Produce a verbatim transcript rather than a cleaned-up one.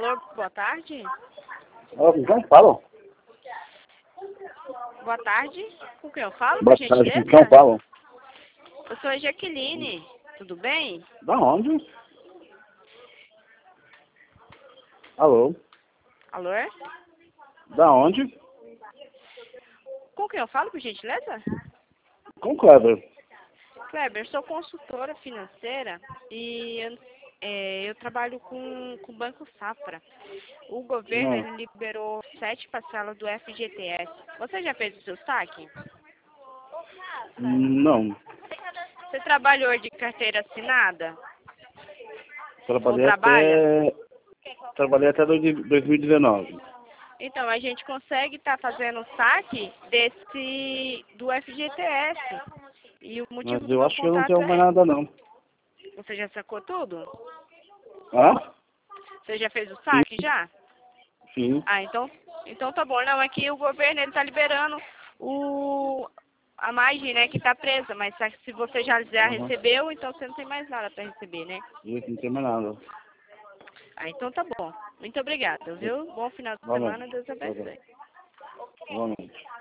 Alô, boa tarde. Ó, então fala. Boa tarde. Com quem eu falo, Boa por tarde, gentileza? com São Paulo. Eu sou a Jaqueline. Tudo bem? Da onde? Alô? Alô? é? Da onde? Com quem eu falo, por gentileza? Com Kleber. Kleber, sou consultora financeira e eu, é, eu trabalho com o Banco Safra. O governo Não. ele liberou sete parcelas do F G T S. Você já fez o seu saque? Não. Você trabalhou de carteira assinada? Ou Trabalhei trabalha? até. Trabalhei até dois mil e dezenove. Então, a gente consegue estar fazendo o saque desse, do F G T S. E o Mas motivo do eu meu acho que eu não contato tenho mais é... nada não. Você já sacou tudo? Hã? Você já fez o Sim. saque, já? Sim. Ah, então, então tá bom. Não, é que o governo ele tá liberando o, a margem, né, que tá presa. Mas se você já, já Uhum. recebeu, então você não tem mais nada para receber, né? Isso, não tem mais nada. Ah, então tá bom. Muito obrigada, viu? Bom final de Boa semana. noite. Deus abençoe. Boa noite.